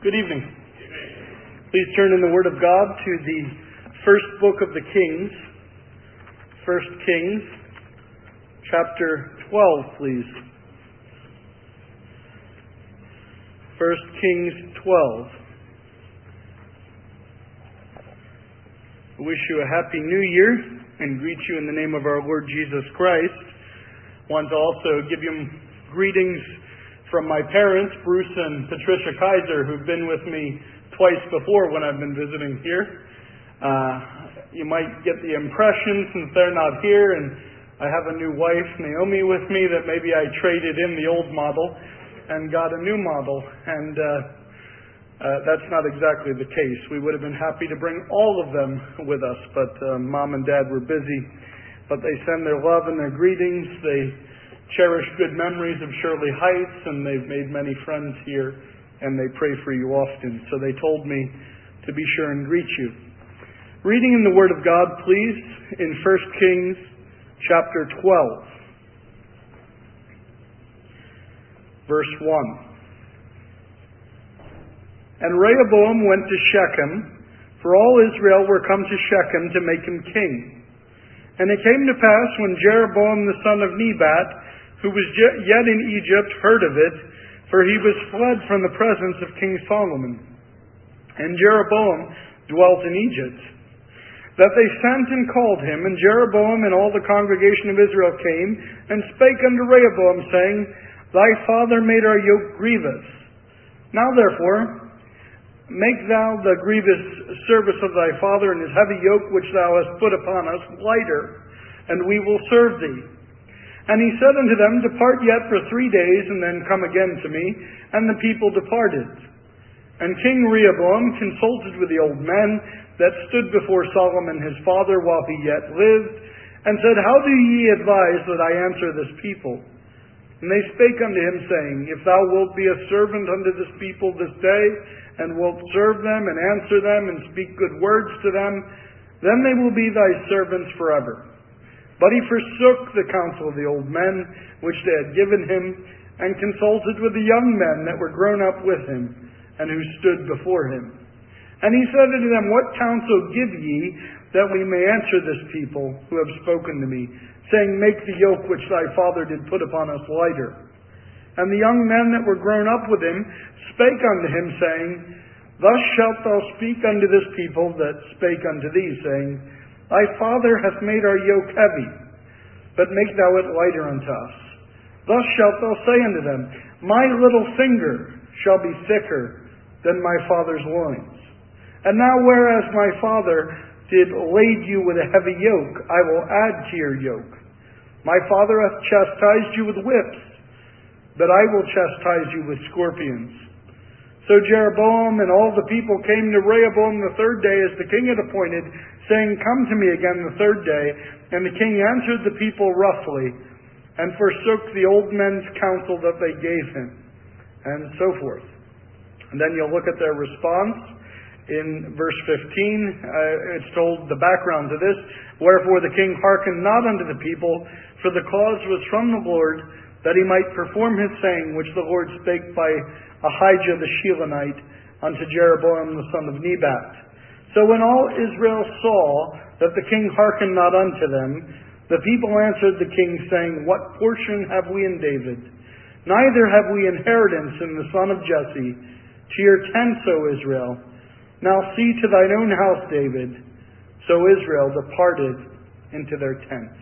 Good evening. Please turn in the Word of God to the first book of the Kings. 1 Kings, chapter 12, please. 1 Kings 12. I wish you a happy new year and greet you in the name of our Lord Jesus Christ. I want to also give you greetings from my parents, Bruce and Patricia Kaiser, who've been with me twice before when I've been visiting here. You might get the impression, since they're not here and I have a new wife, Naomi, with me, that maybe I traded in the old model and got a new model. And that's not exactly the case. We would have been happy to bring all of them with us, but Mom and Dad were busy. But they send their love and their greetings. They cherish good memories of Shirley Heights, and they've made many friends here, and they pray for you often. So they told me to be sure and greet you. Reading in the Word of God, please, in 1 Kings chapter 12, verse 1. And Rehoboam went to Shechem, for all Israel were come to Shechem to make him king. And it came to pass, when Jeroboam the son of Nebat, who was yet in Egypt, heard of it, for he was fled from the presence of King Solomon. And Jeroboam dwelt in Egypt. That they sent and called him, and Jeroboam and all the congregation of Israel came, and spake unto Rehoboam, saying, Thy father made our yoke grievous. Now therefore, make thou the grievous service of thy father and his heavy yoke which thou hast put upon us lighter, and we will serve thee. And he said unto them, Depart yet for 3 days, and then come again to me. And the people departed. And King Rehoboam consulted with the old men that stood before Solomon his father while he yet lived, and said, How do ye advise that I answer this people? And they spake unto him, saying, If thou wilt be a servant unto this people this day, and wilt serve them, and answer them, and speak good words to them, then they will be thy servants forever. But he forsook the counsel of the old men, which they had given him, and consulted with the young men that were grown up with him, and who stood before him. And he said unto them, What counsel give ye, that we may answer this people, who have spoken to me, saying, Make the yoke which thy father did put upon us lighter? And the young men that were grown up with him spake unto him, saying, Thus shalt thou speak unto this people that spake unto thee, saying, Thy father hath made our yoke heavy, but make thou it lighter unto us. Thus shalt thou say unto them, My little finger shall be thicker than my father's loins. And now whereas my father did lade you with a heavy yoke, I will add to your yoke. My father hath chastised you with whips, but I will chastise you with scorpions. So Jeroboam and all the people came to Rehoboam the 3rd day as the king had appointed, saying, Come to me again the 3rd day. And the king answered the people roughly, and forsook the old men's counsel that they gave him, and so forth. And then you'll look at their response in verse 15. It's told the background to this. Wherefore the king hearkened not unto the people, for the cause was from the Lord, that he might perform his saying, which the Lord spake by Ahijah the Shilonite unto Jeroboam the son of Nebat. So when all Israel saw that the king hearkened not unto them, the people answered the king, saying, What portion have we in David? Neither have we inheritance in the son of Jesse. To your tents, O Israel. Now see to thine own house, David. So Israel departed into their tents.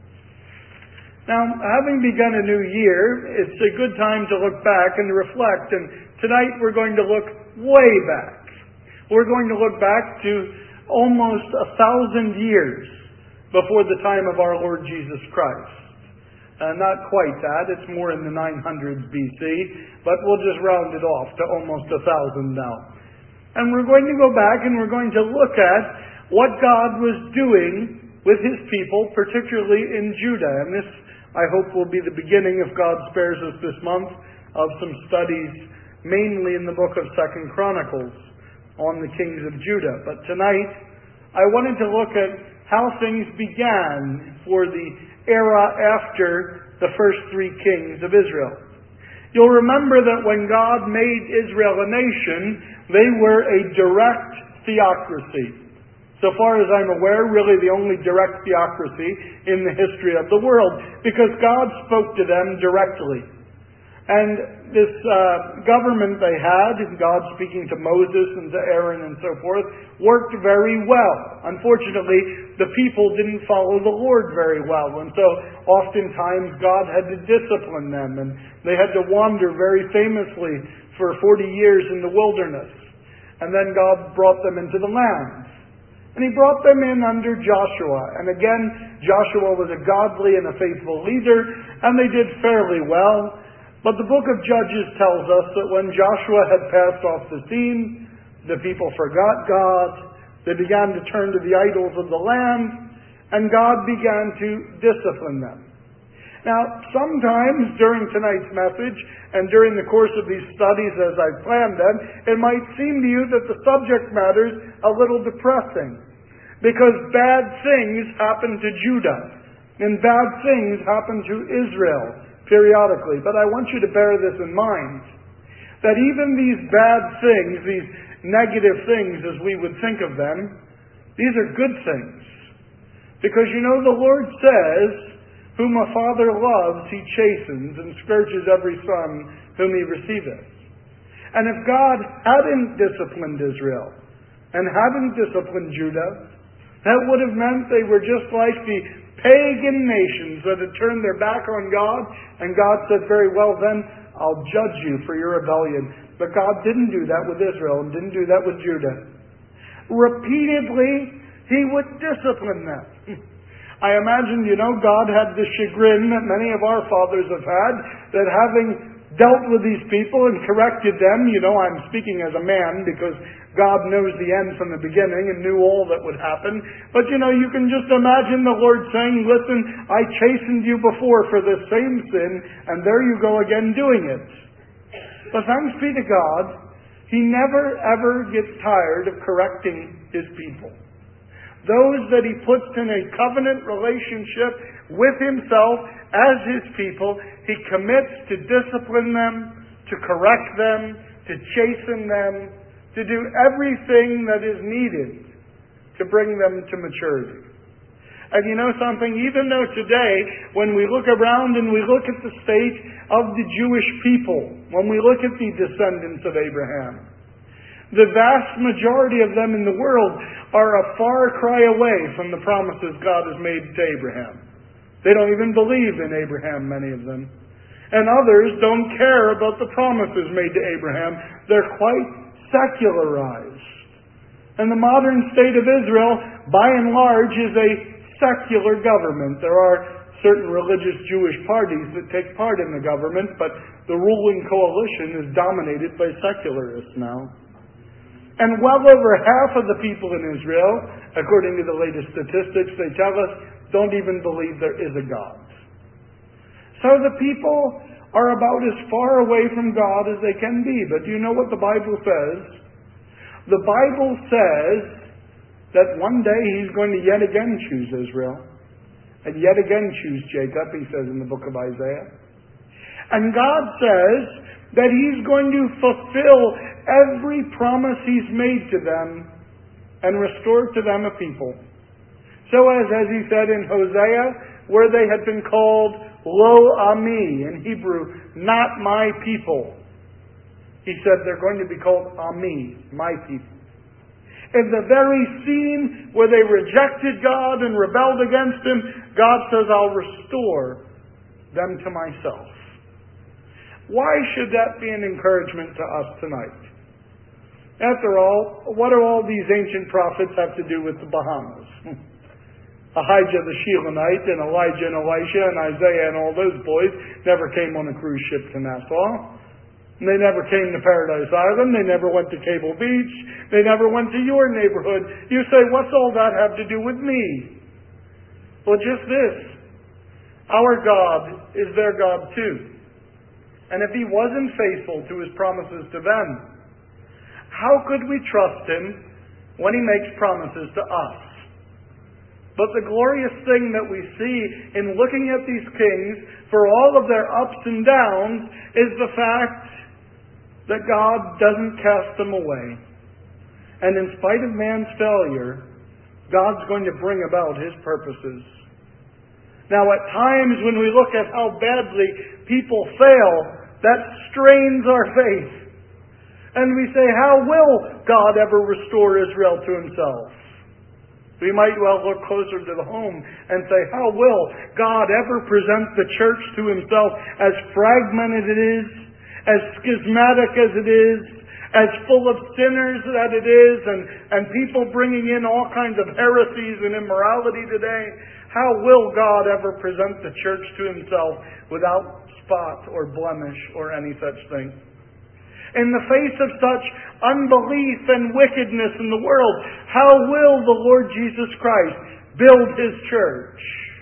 Now, having begun a new year, it's a good time to look back and reflect. And tonight we're going to look way back. We're going to look back to almost 1,000 years before the time of our Lord Jesus Christ. Not quite that. It's more in the 900s BC. But we'll just round it off to almost 1,000 now. And we're going to go back and we're going to look at what God was doing with His people, particularly in Judah. And this, I hope, will be the beginning, if God spares us this month, of some studies, mainly in the book of 2 Chronicles, on the kings of Judah. But tonight, I wanted to look at how things began for the era after the first 3 kings of Israel. You'll remember that when God made Israel a nation, they were a direct theocracy. So far as I'm aware, really the only direct theocracy in the history of the world, because God spoke to them directly. And this government they had, God speaking to Moses and to Aaron and so forth, worked very well. Unfortunately, the people didn't follow the Lord very well, and so oftentimes God had to discipline them, and they had to wander very famously for 40 years in the wilderness. And then God brought them into the land. And He brought them in under Joshua. And again, Joshua was a godly and a faithful leader, and they did fairly well. But the book of Judges tells us that when Joshua had passed off the scene, the people forgot God. They began to turn to the idols of the land, and God began to discipline them. Now, sometimes during tonight's message and during the course of these studies as I've planned them, it might seem to you that the subject matter's a little depressing, because bad things happen to Judah and bad things happen to Israel periodically. But I want you to bear this in mind, that even these bad things, these negative things as we would think of them, these are good things. Because you know the Lord says, "Whom a father loves, He chastens, and scourges every son whom He receiveth." And if God hadn't disciplined Israel, and hadn't disciplined Judah, that would have meant they were just like the pagan nations that had turned their back on God, and God said, "Very well then, I'll judge you for your rebellion." But God didn't do that with Israel, and didn't do that with Judah. Repeatedly, He would discipline them. I imagine, God had the chagrin that many of our fathers have had, that having dealt with these people and corrected them, I'm speaking as a man because God knows the end from the beginning and knew all that would happen. But you can just imagine the Lord saying, "Listen, I chastened you before for this same sin, and there you go again doing it." But thanks be to God, He never ever gets tired of correcting His people. Those that He puts in a covenant relationship with Himself as His people, He commits to discipline them, to correct them, to chasten them, to do everything that is needed to bring them to maturity. And you know something? Even though today, when we look around and we look at the state of the Jewish people, when we look at the descendants of Abraham, the vast majority of them in the world are a far cry away from the promises God has made to Abraham. They don't even believe in Abraham, many of them. And others don't care about the promises made to Abraham. They're quite secularized. And the modern state of Israel, by and large, is a secular government. There are certain religious Jewish parties that take part in the government, but the ruling coalition is dominated by secularists now. And well over half of the people in Israel, according to the latest statistics they tell us, don't even believe there is a God. So the people are about as far away from God as they can be. But do you know what the Bible says? The Bible says that one day He's going to yet again choose Israel. And yet again choose Jacob, He says in the book of Isaiah. And God says that He's going to fulfill every promise He's made to them and restore to them a people. So as He said in Hosea, where they had been called Lo Ami, in Hebrew, not my people, He said they're going to be called Ami, my people. In the very scene where they rejected God and rebelled against Him, God says, I'll restore them to myself. Why should that be an encouragement to us tonight? After all, what do all these ancient prophets have to do with the Bahamas? Ahijah the Shilonite and Elijah and Elisha and Isaiah and all those boys never came on a cruise ship to Nassau. And they never came to Paradise Island. They never went to Cable Beach. They never went to your neighborhood. You say, what's all that have to do with me? Well, just this. Our God is their God too. And if He wasn't faithful to His promises to them, how could we trust Him when He makes promises to us? But the glorious thing that we see in looking at these kings, for all of their ups and downs, is the fact that God doesn't cast them away. And in spite of man's failure, God's going to bring about His purposes. Now, at times when we look at how badly people fail, that strains our faith. And we say, how will God ever restore Israel to Himself? We might well look closer to the home and say, how will God ever present the church to Himself as fragmented it is, as schismatic as it is, as full of sinners that it is, and people bringing in all kinds of heresies and immorality today? How will God ever present the church to Himself without spot or blemish or any such thing? In the face of such unbelief and wickedness in the world, how will the Lord Jesus Christ build His church?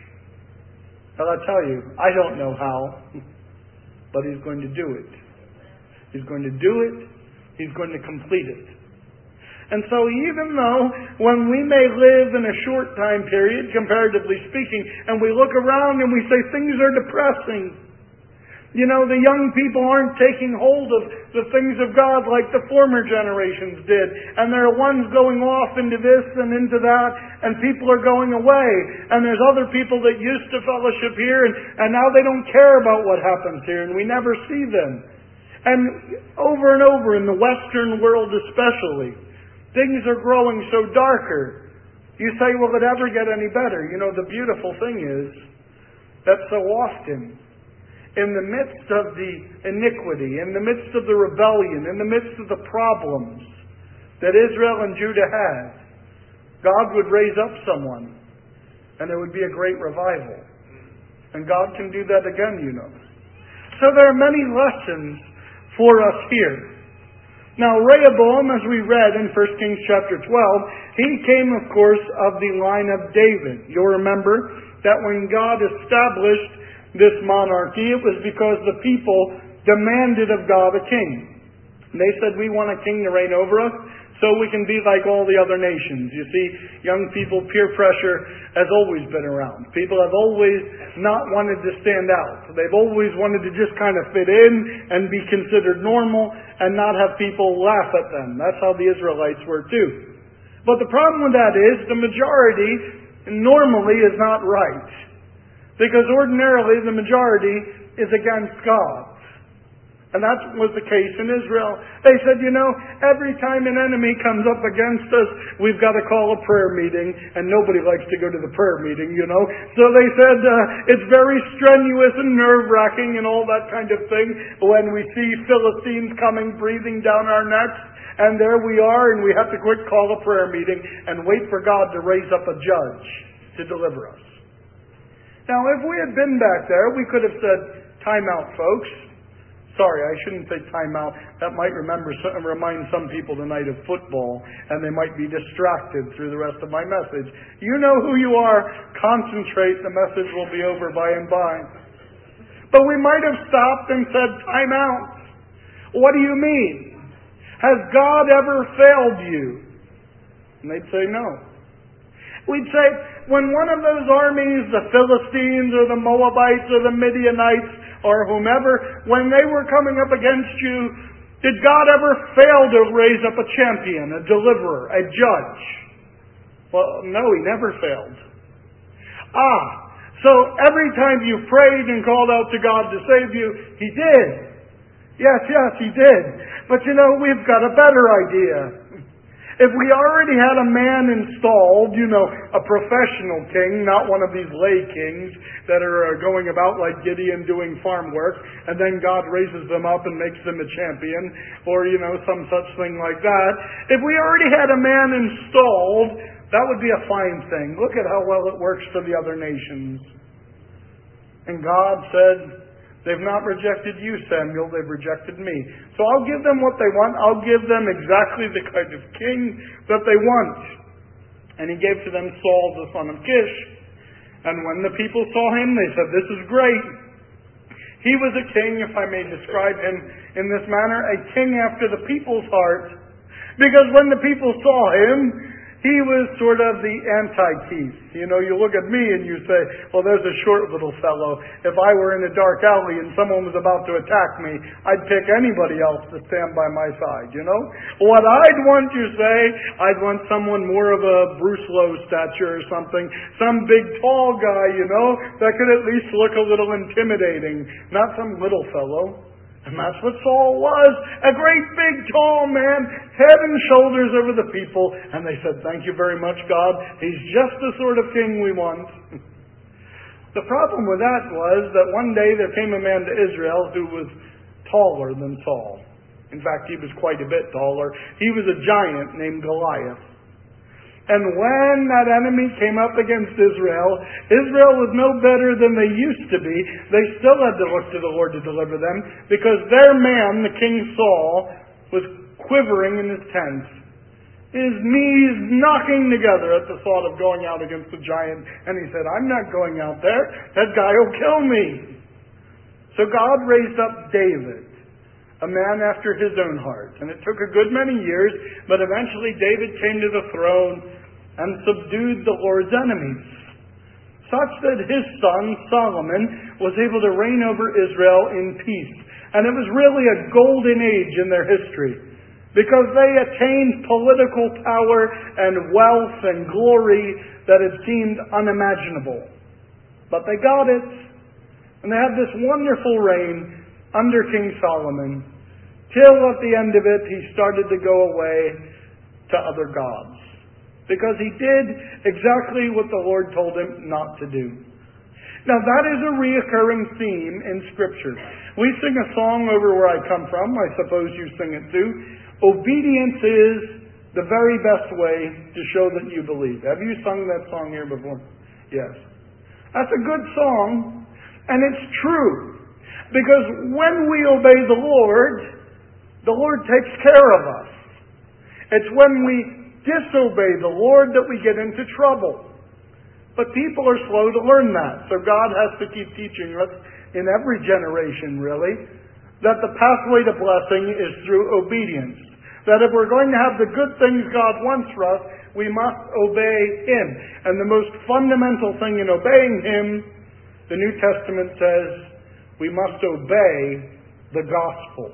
Well, I'll tell you, I don't know how, but He's going to do it. He's going to do it. He's going to complete it. And so even though when we may live in a short time period, comparatively speaking, and we look around and we say things are depressing, you know, the young people aren't taking hold of the things of God like the former generations did. And there are ones going off into this and into that, and people are going away. And there's other people that used to fellowship here, and now they don't care about what happens here, and we never see them. And over and over in the Western world especially, things are growing so darker. You say, will it ever get any better? You know, the beautiful thing is that so often, in the midst of the iniquity, in the midst of the rebellion, in the midst of the problems that Israel and Judah had, God would raise up someone, and there would be a great revival. And God can do that again, you know. So there are many lessons for us here. Now, Rehoboam, as we read in 1 Kings chapter 12, he came, of course, of the line of David. You'll remember that when God established this monarchy, it was because the people demanded of God a king. They said, we want a king to reign over us so we can be like all the other nations. You see, young people, peer pressure has always been around. People have always not wanted to stand out. They've always wanted to just kind of fit in and be considered normal and not have people laugh at them. That's how the Israelites were too. But the problem with that is the majority normally is not right. Because ordinarily the majority is against God. And that was the case in Israel. They said, you know, every time an enemy comes up against us, we've got to call a prayer meeting, and nobody likes to go to the prayer meeting, you know. So they said it's very strenuous and nerve-wracking and all that kind of thing when we see Philistines coming, breathing down our necks, and there we are, and we have to quick call a prayer meeting and wait for God to raise up a judge to deliver us. Now, if we had been back there, we could have said, time out, folks. Sorry, I shouldn't say time out. That might remind some people tonight of football, and they might be distracted through the rest of my message. You know who you are. Concentrate. The message will be over by and by. But we might have stopped and said, time out. What do you mean? Has God ever failed you? And they'd say no. We'd say, when one of those armies, the Philistines or the Moabites or the Midianites or whomever, when they were coming up against you, did God ever fail to raise up a champion, a deliverer, a judge? Well, no, He never failed. So every time you prayed and called out to God to save you, He did. Yes, He did. But you know, we've got a better idea. If we already had a man installed, you know, a professional king, not one of these lay kings that are going about like Gideon doing farm work, and then God raises them up and makes them a champion, or, you know, some such thing like that. If we already had a man installed, that would be a fine thing. Look at how well it works for the other nations. And God said, they've not rejected you, Samuel. They've rejected me. So I'll give them what they want. I'll give them exactly the kind of king that they want. And He gave to them Saul, the son of Kish. And when the people saw him, they said, this is great. He was a king, if I may describe him in this manner, a king after the people's heart. Because when the people saw him, He was sort of the anti-Keith. You know, you look at me and you say, well, there's a short little fellow. If I were in a dark alley and someone was about to attack me, I'd pick anybody else to stand by my side, you know? What I'd want you to say, I'd want someone more of a Bruce Lowe stature or something. Some big tall guy, you know, that could at least look a little intimidating. Not some little fellow. And that's what Saul was. A great big tall man, head and shoulders over the people. And they said, thank you very much, God. He's just the sort of king we want. The problem with that was that one day there came a man to Israel who was taller than Saul. In fact, he was quite a bit taller. He was a giant named Goliath. And when that enemy came up against Israel, Israel was no better than they used to be. They still had to look to the Lord to deliver them, because their man, the King Saul, was quivering in his tent. His knees knocking together at the thought of going out against the giant. And he said, I'm not going out there. That guy will kill me. So God raised up David, a man after his own heart. And it took a good many years, but eventually David came to the throne and subdued the Lord's enemies, such that his son Solomon was able to reign over Israel in peace. And it was really a golden age in their history, because they attained political power and wealth and glory that had seemed unimaginable. But they got it, and they had this wonderful reign under King Solomon, till at the end of it he started to go away to other gods, because he did exactly what the Lord told him not to do. Now that is a reoccurring theme in Scripture. We sing a song over where I come from. I suppose you sing it too. Obedience is the very best way to show that you believe. Have you sung that song here before? Yes. That's a good song, and it's true. Because when we obey the Lord takes care of us. It's when we disobey the Lord that we get into trouble. But people are slow to learn that. So God has to keep teaching us in every generation, really, that the pathway to blessing is through obedience. That if we're going to have the good things God wants for us, we must obey Him. And the most fundamental thing in obeying Him, the New Testament says, we must obey the gospel.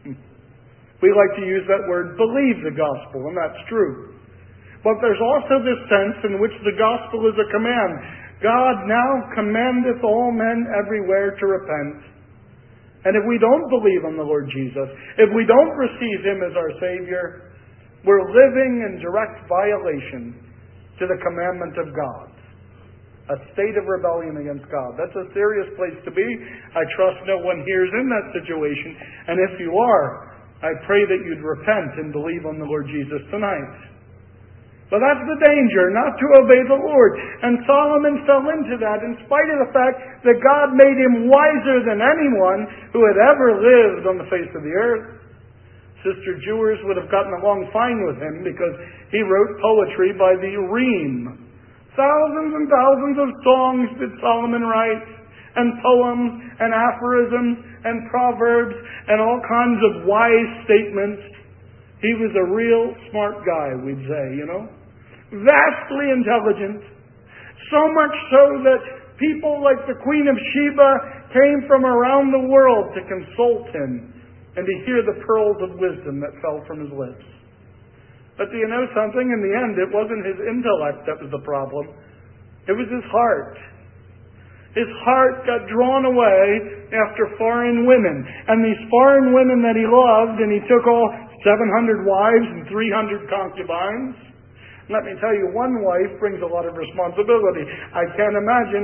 We like to use that word, believe the gospel, and that's true. But there's also this sense in which the gospel is a command. God now commandeth all men everywhere to repent. And if we don't believe on the Lord Jesus, if we don't receive Him as our Savior, we're living in direct violation to the commandment of God. A state of rebellion against God. That's a serious place to be. I trust no one here is in that situation. And if you are, I pray that you'd repent and believe on the Lord Jesus tonight. But that's the danger, not to obey the Lord. And Solomon fell into that in spite of the fact that God made him wiser than anyone who had ever lived on the face of the earth. Sister Jewers would have gotten along fine with him because he wrote poetry by the ream. Thousands and thousands of songs did Solomon write, and poems, and aphorisms, and proverbs, and all kinds of wise statements. He was a real smart guy, we'd say, you know. Vastly intelligent. So much so that people like the Queen of Sheba came from around the world to consult him and to hear the pearls of wisdom that fell from his lips. But do you know something? In the end, it wasn't his intellect that was the problem. It was his heart. His heart got drawn away after foreign women. And these foreign women that he loved, and he took all 700 wives and 300 concubines. Let me tell you, one wife brings a lot of responsibility. I can't imagine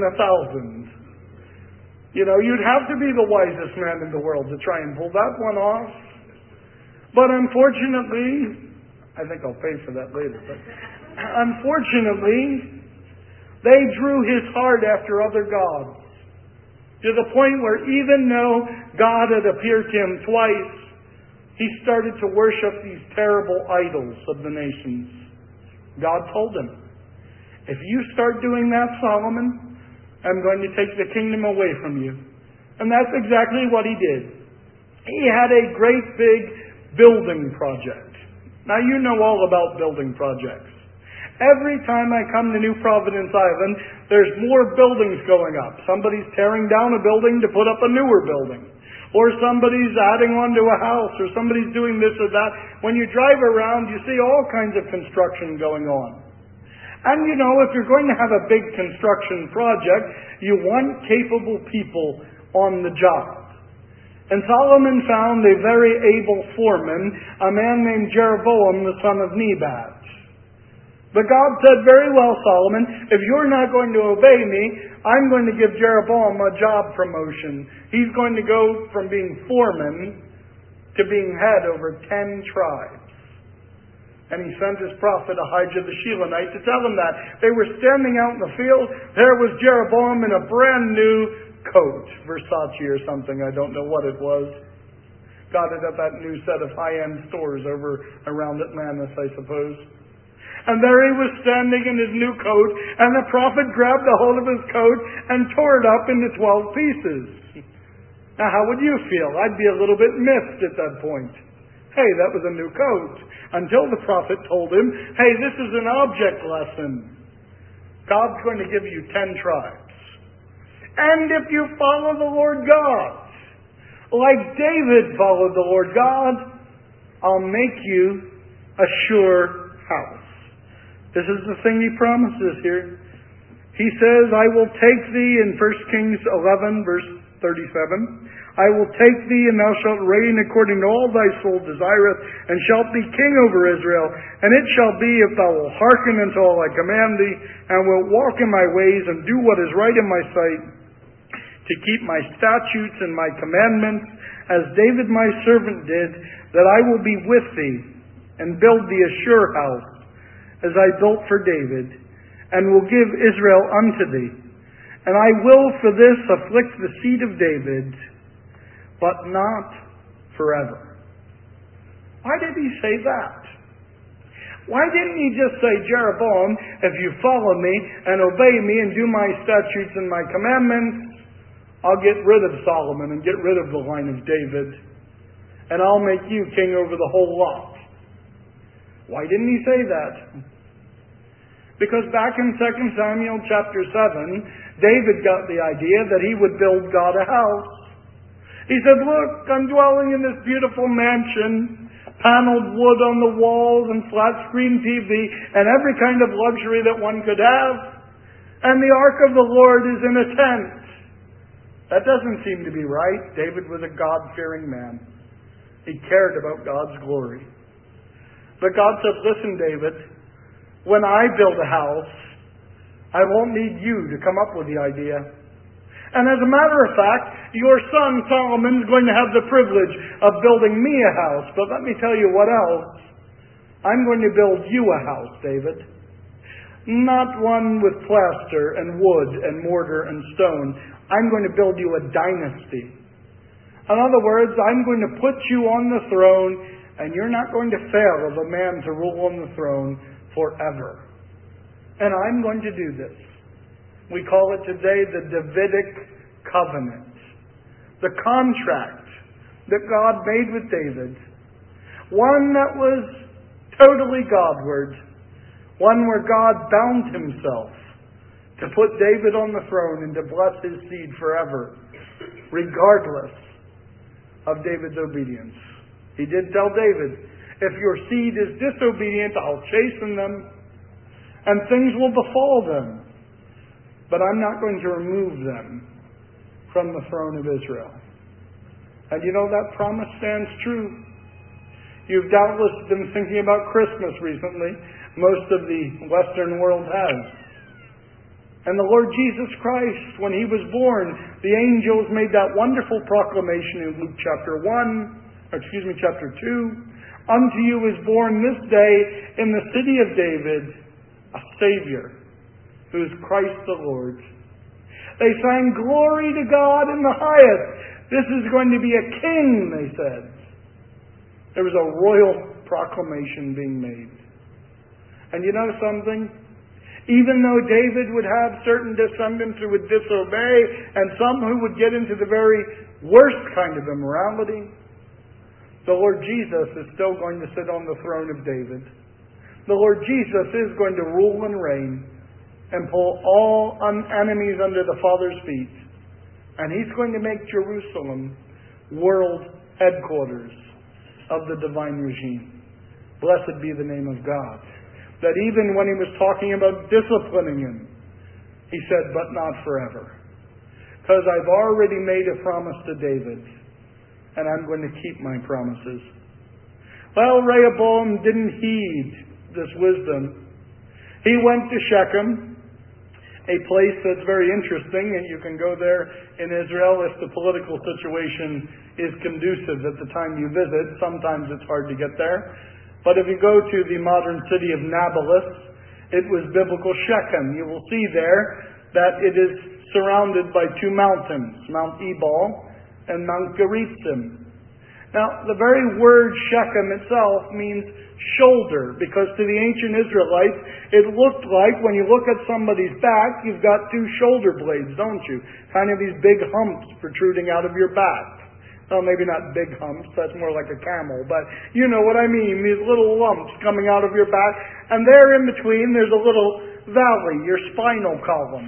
1,000. You know, you'd have to be the wisest man in the world to try and pull that one off. But unfortunately, I think I'll pay for that later, but unfortunately, they drew his heart after other gods, to the point where even though God had appeared to him twice, he started to worship these terrible idols of the nations. God told him, if you start doing that, Solomon, I'm going to take the kingdom away from you. And that's exactly what he did. He had a great big building project. Now you know all about building projects. Every time I come to New Providence Island, there's more buildings going up. Somebody's tearing down a building to put up a newer building. Or somebody's adding on to a house, or somebody's doing this or that. When you drive around, you see all kinds of construction going on. And you know, if you're going to have a big construction project, you want capable people on the job. And Solomon found a very able foreman, a man named Jeroboam, the son of Nebat. But God said, very well, Solomon, if you're not going to obey me, I'm going to give Jeroboam a job promotion. He's going to go from being foreman to being head over 10 tribes. And he sent his prophet Ahijah the Shilonite to tell him that. They were standing out in the field. There was Jeroboam in a brand new coat, Versace or something, I don't know what it was. Got it at that new set of high-end stores over around Atlantis, I suppose. And there he was standing in his new coat, and the prophet grabbed a hold of his coat and tore it up into 12 pieces. Now, how would you feel? I'd be a little bit miffed at that point. Hey, that was a new coat. Until the prophet told him, hey, this is an object lesson. God's going to give you 10 tribes. And if you follow the Lord God, like David followed the Lord God, I'll make you a sure house. This is the thing he promises here. He says, I will take thee, in 1 Kings 11, verse 37, I will take thee, and thou shalt reign according to all thy soul desireth, and shalt be king over Israel. And it shall be, if thou wilt hearken unto all I command thee, and wilt walk in my ways, and do what is right in my sight, to keep my statutes and my commandments, as David my servant did, that I will be with thee, and build thee a sure house, as I built for David, and will give Israel unto thee. And I will for this afflict the seed of David, but not forever. Why did he say that? Why didn't he just say, Jeroboam, if you follow me and obey me and do my statutes and my commandments, I'll get rid of Solomon and get rid of the line of David, and I'll make you king over the whole lot. Why didn't he say that? Because back in 2 Samuel chapter 7, David got the idea that he would build God a house. He said, look, I'm dwelling in this beautiful mansion, paneled wood on the walls and flat screen TV and every kind of luxury that one could have. And the ark of the Lord is in a tent. That doesn't seem to be right. David was a God-fearing man. He cared about God's glory. But God said, listen, David, when I build a house, I won't need you to come up with the idea. And as a matter of fact, your son Solomon's going to have the privilege of building me a house. But let me tell you what else. I'm going to build you a house, David. Not one with plaster and wood and mortar and stone. I'm going to build you a dynasty. In other words, I'm going to put you on the throne, and you're not going to fail as a man to rule on the throne forever. And I'm going to do this. We call it today the Davidic covenant. The contract that God made with David. One that was totally Godward. One where God bound himself to put David on the throne and to bless his seed forever, regardless of David's obedience. He did tell David, if your seed is disobedient, I'll chasten them, and things will befall them. But I'm not going to remove them from the throne of Israel. And you know, that promise stands true. You've doubtless been thinking about Christmas recently. Most of the Western world has. And the Lord Jesus Christ, when He was born, the angels made that wonderful proclamation in Luke chapter 2. Unto you is born this day in the city of David a Savior, who is Christ the Lord. They sang, glory to God in the highest. This is going to be a king, they said. There was a royal proclamation being made. And you know something? Even though David would have certain descendants who would disobey, and some who would get into the very worst kind of immorality, the Lord Jesus is still going to sit on the throne of David. The Lord Jesus is going to rule and reign and pull all enemies under the Father's feet. And He's going to make Jerusalem world headquarters of the divine regime. Blessed be the name of God. That even when He was talking about disciplining him, He said, but not forever. Because I've already made a promise to David, and I'm going to keep my promises. Well, Rehoboam didn't heed this wisdom. He went to Shechem, a place that's very interesting, and you can go there in Israel if the political situation is conducive at the time you visit. Sometimes it's hard to get there. But if you go to the modern city of Nablus, it was biblical Shechem. You will see there that it is surrounded by two mountains, Mount Ebal and Mount Gerizim. Now, the very word Shechem itself means shoulder, because to the ancient Israelites, it looked like when you look at somebody's back, you've got two shoulder blades, don't you? Kind of these big humps protruding out of your back. Well, maybe not big humps, that's more like a camel, but you know what I mean, these little lumps coming out of your back, and there in between there's a little valley, your spinal column.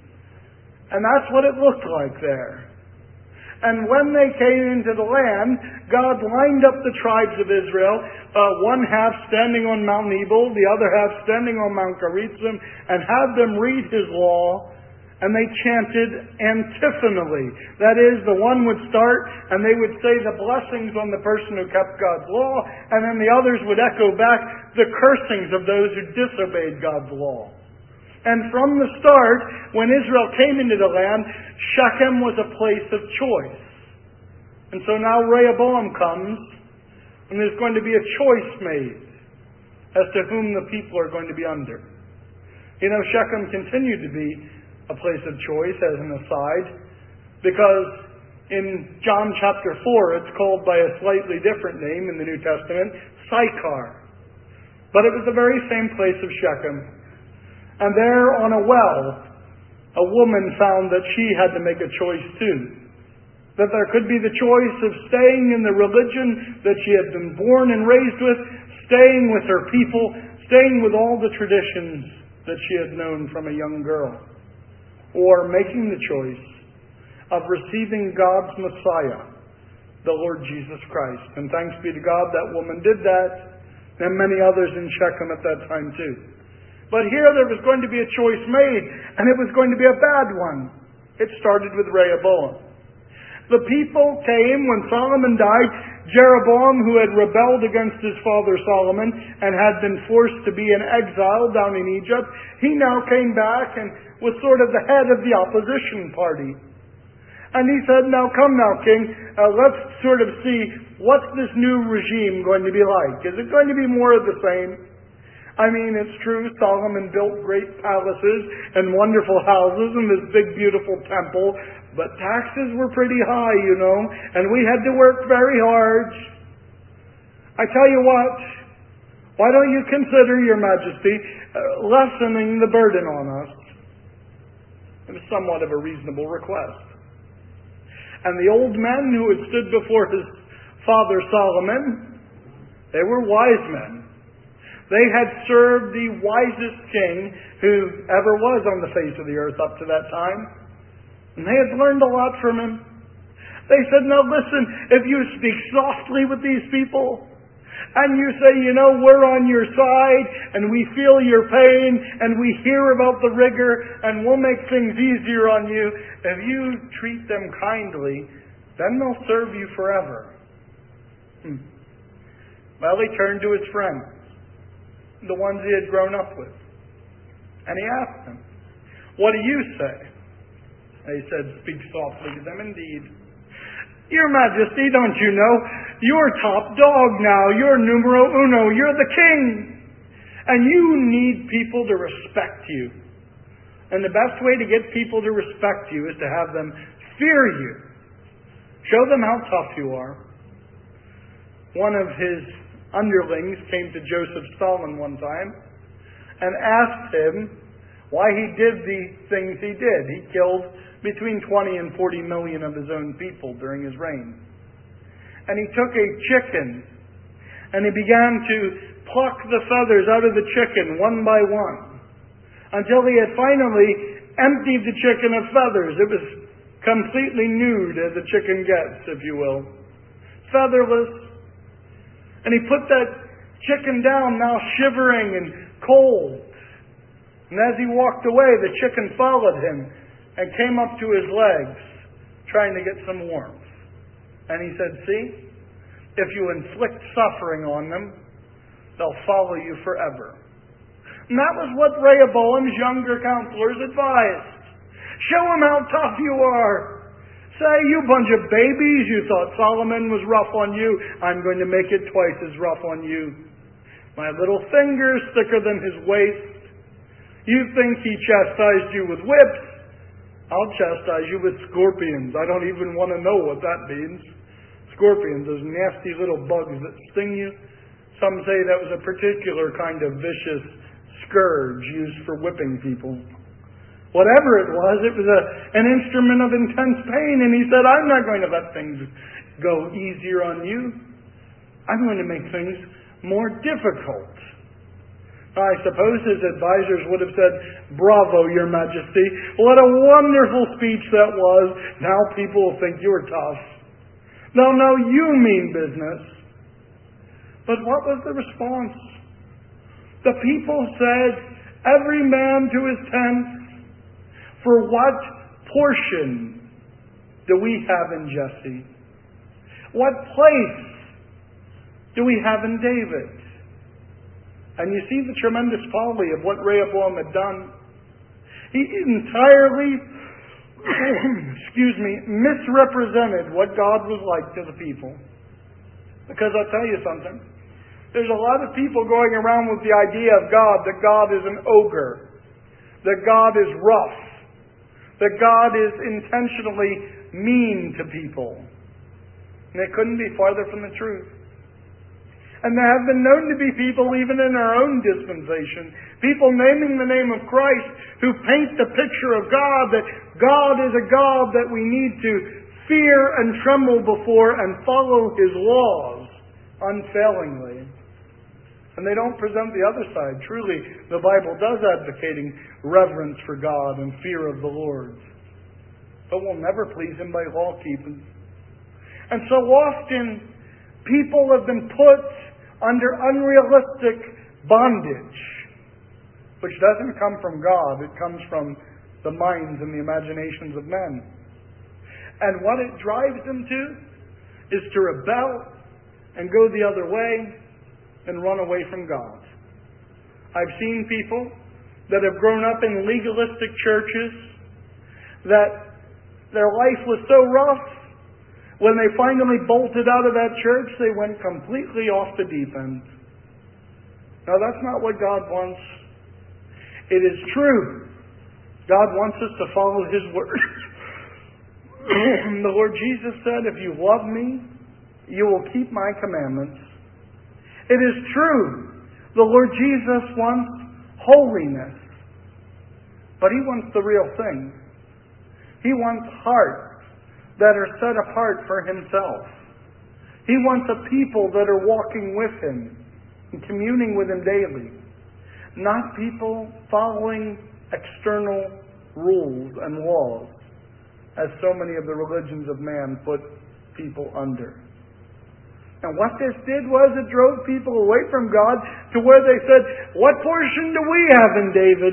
And that's what it looked like there. And when they came into the land, God lined up the tribes of Israel, one half standing on Mount Ebal, the other half standing on Mount Gerizim, and had them read His law, and they chanted antiphonally. That is, the one would start, and they would say the blessings on the person who kept God's law, and then the others would echo back the cursings of those who disobeyed God's law. And from the start, when Israel came into the land, Shechem was a place of choice. And so now Rehoboam comes, and there's going to be a choice made as to whom the people are going to be under. You know, Shechem continued to be a place of choice, as an aside, because in John chapter 4, it's called by a slightly different name in the New Testament, Sychar. But it was the very same place of Shechem. And there on a well, a woman found that she had to make a choice too. That there could be the choice of staying in the religion that she had been born and raised with, staying with her people, staying with all the traditions that she had known from a young girl, or making the choice of receiving God's Messiah, the Lord Jesus Christ. And thanks be to God, that woman did that, and many others in Shechem at that time too. But here there was going to be a choice made, and it was going to be a bad one. It started with Rehoboam. The people came when Solomon died. Jeroboam, who had rebelled against his father Solomon and had been forced to be in exile down in Egypt, he now came back and was sort of the head of the opposition party. And he said, now come now, king, let's sort of see what's this new regime going to be like. Is it going to be more of the same? I mean, it's true, Solomon built great palaces and wonderful houses and this big, beautiful temple, but taxes were pretty high, you know, and we had to work very hard. I tell you what, why don't you consider, Your Majesty, lessening the burden on us? It was somewhat of a reasonable request. And the old men who had stood before his father Solomon, they were wise men. They had served the wisest king who ever was on the face of the earth up to that time. And they had learned a lot from him. They said, now listen, if you speak softly with these people, and you say, you know, we're on your side, and we feel your pain, and we hear about the rigor, and we'll make things easier on you, if you treat them kindly, then they'll serve you forever. Well, he turned to his friends, the ones he had grown up with. And he asked them, what do you say? They said, speak softly to them indeed. Your Majesty, don't you know, you're top dog now. You're numero uno. You're the king. And you need people to respect you. And the best way to get people to respect you is to have them fear you. Show them how tough you are. One of his underlings came to Joseph Stalin one time and asked him why he did the things he did. He killed between 20 and 40 million of his own people during his reign. And he took a chicken and he began to pluck the feathers out of the chicken one by one, until he had finally emptied the chicken of feathers. It was completely nude, as a chicken gets, if you will. Featherless. And he put that chicken down, now shivering and cold. And as he walked away, the chicken followed him and came up to his legs, trying to get some warmth. And he said, see, if you inflict suffering on them, they'll follow you forever. And that was what Rehoboam's younger counselors advised. Show them how tough you are. Say, you bunch of babies, you thought Solomon was rough on you. I'm going to make it twice as rough on you. My little finger's thicker than his waist. You think he chastised you with whips? I'll chastise you with scorpions. I don't even want to know what that means. Scorpions, those nasty little bugs that sting you. Some say that was a particular kind of vicious scourge used for whipping people. Whatever it was an instrument of intense pain. And he said, I'm not going to let things go easier on you. I'm going to make things more difficult. I suppose his advisors would have said, bravo, Your Majesty. What a wonderful speech that was. Now people will think you're tough. They'll know you mean business. But what was the response? The people said, every man to his tent. For what portion do we have in Jesse? What place do we have in David? And you see the tremendous folly of what Rehoboam had done. He entirely, misrepresented what God was like to the people. Because I'll tell you something. There's a lot of people going around with the idea of God, that God is an ogre, that God is rough, that God is intentionally mean to people. And it couldn't be farther from the truth. And there have been known to be people, even in our own dispensation, people naming the name of Christ, who paint the picture of God, that God is a God that we need to fear and tremble before and follow His laws unfailingly. And they don't present the other side. Truly, the Bible does advocating reverence for God and fear of the Lord. But we'll never please Him by law keeping. And so often, people have been put under unrealistic bondage, which doesn't come from God. It comes from the minds and the imaginations of men. And what it drives them to is to rebel and go the other way and run away from God. I've seen people that have grown up in legalistic churches that their life was so rough, when they finally bolted out of that church, they went completely off the deep end. Now that's not what God wants. It is true. God wants us to follow His word. The Lord Jesus said, if you love me, you will keep my commandments. It is true. The Lord Jesus wants holiness. But He wants the real thing. He wants hearts that are set apart for Himself. He wants a people that are walking with Him and communing with Him daily. Not people following external rules and laws, as so many of the religions of man put people under. And what this did was it drove people away from God to where they said, what portion do we have in David?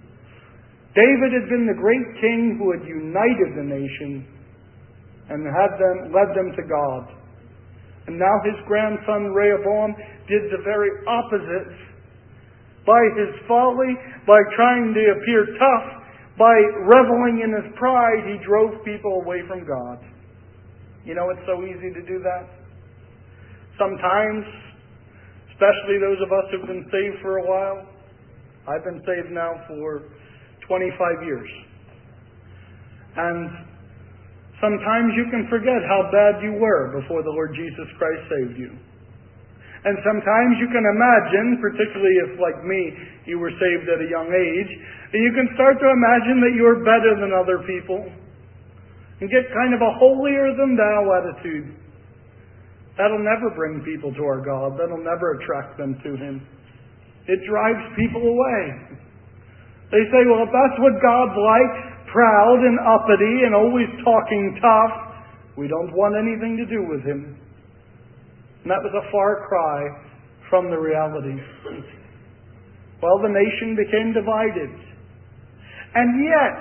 David had been the great king who had united the nation and led them to God. And now his grandson Rehoboam did the very opposite. By his folly, by trying to appear tough, by reveling in his pride, he drove people away from God. You know, it's so easy to do that. Sometimes, especially those of us who've been saved for a while, I've been saved now for 25 years. And sometimes you can forget how bad you were before the Lord Jesus Christ saved you. And sometimes you can imagine, particularly if, like me, you were saved at a young age, you can start to imagine that you're better than other people and get kind of a holier-than-thou attitude. That'll never bring people to our God. That'll never attract them to Him. It drives people away. They say, well, if that's what God's like, proud and uppity and always talking tough, we don't want anything to do with Him. And that was a far cry from the reality. Well, the nation became divided. And yet,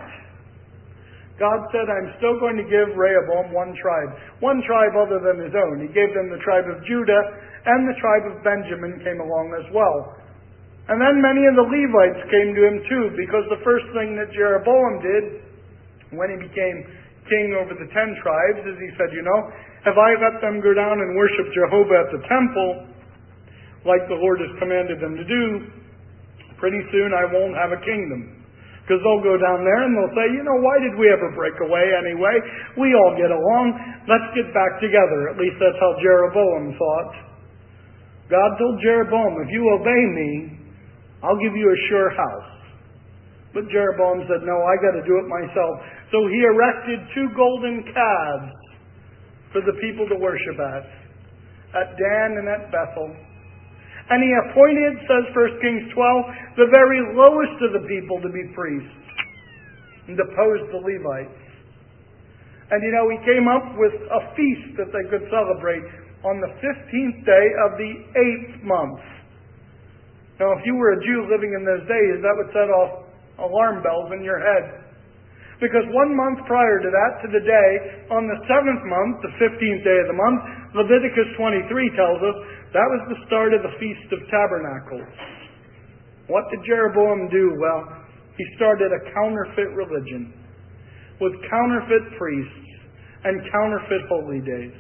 God said, I'm still going to give Rehoboam one tribe other than his own. He gave them the tribe of Judah, and the tribe of Benjamin came along as well. And then many of the Levites came to him too, because the first thing that Jeroboam did when he became king over the 10 tribes is he said, if I let them go down and worship Jehovah at the temple, like the Lord has commanded them to do, pretty soon I won't have a kingdom. Because they'll go down there and they'll say, why did we ever break away anyway? We all get along. Let's get back together. At least that's how Jeroboam thought. God told Jeroboam, if you obey me, I'll give you a sure house. But Jeroboam said, no, I got to do it myself. So he erected 2 golden calves for the people to worship at Dan and at Bethel. And he appointed, says 1 Kings 12, the very lowest of the people to be priests, and deposed the Levites. And he came up with a feast that they could celebrate on the 15th day of the 8th month. Now, if you were a Jew living in those days, that would set off alarm bells in your head. Because 1 month prior to that, to the day, on the 7th month, the 15th day of the month, Leviticus 23 tells us, that was the start of the Feast of Tabernacles. What did Jeroboam do? Well, he started a counterfeit religion with counterfeit priests and counterfeit holy days.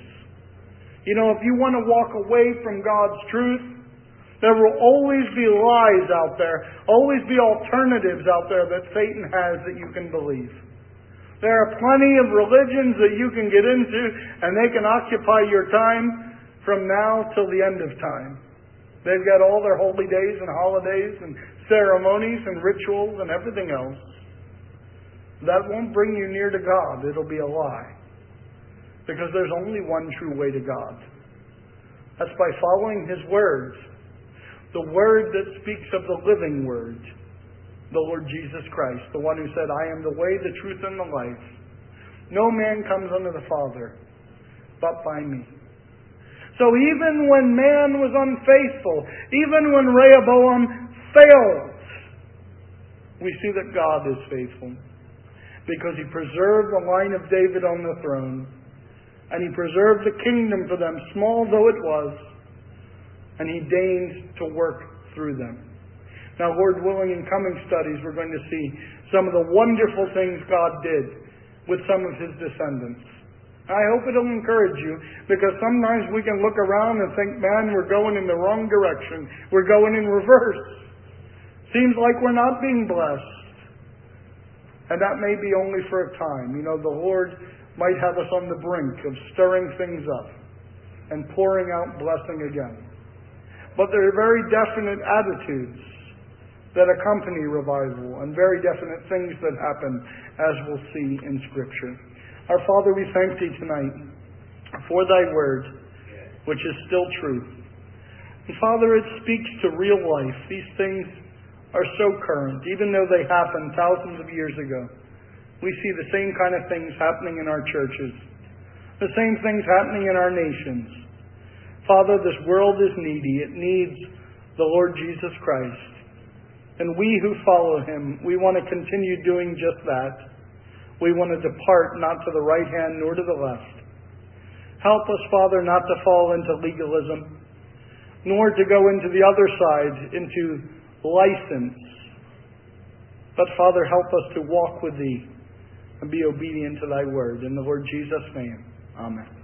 If you want to walk away from God's truth, there will always be lies out there, always be alternatives out there that Satan has that you can believe. There are plenty of religions that you can get into, and they can occupy your time from now till the end of time. They've got all their holy days and holidays and ceremonies and rituals and everything else. That won't bring you near to God. It'll be a lie. Because there's only one true way to God. That's by following His words. The Word that speaks of the living Word. The Lord Jesus Christ. The one who said, I am the way, the truth, and the life. No man comes unto the Father but by me. So even when man was unfaithful, even when Rehoboam failed, we see that God is faithful. Because He preserved the line of David on the throne. And He preserved the kingdom for them, small though it was. And He deigned to work through them. Now, Lord willing, in coming studies, we're going to see some of the wonderful things God did with some of His descendants. I hope it'll encourage you, because sometimes we can look around and think, man, we're going in the wrong direction. We're going in reverse. Seems like we're not being blessed. And that may be only for a time. The Lord might have us on the brink of stirring things up and pouring out blessing again. But there are very definite attitudes that accompany revival and very definite things that happen, as we'll see in Scripture. Our Father, we thank Thee tonight for Thy Word, which is still truth. And Father, it speaks to real life. These things are so current, even though they happened thousands of years ago. We see the same kind of things happening in our churches, the same things happening in our nations. Father, this world is needy. It needs the Lord Jesus Christ. And we who follow Him, we want to continue doing just that. We want to depart not to the right hand nor to the left. Help us, Father, not to fall into legalism, nor to go into the other side, into license. But, Father, help us to walk with Thee and be obedient to Thy Word. In the Lord Jesus' name, amen.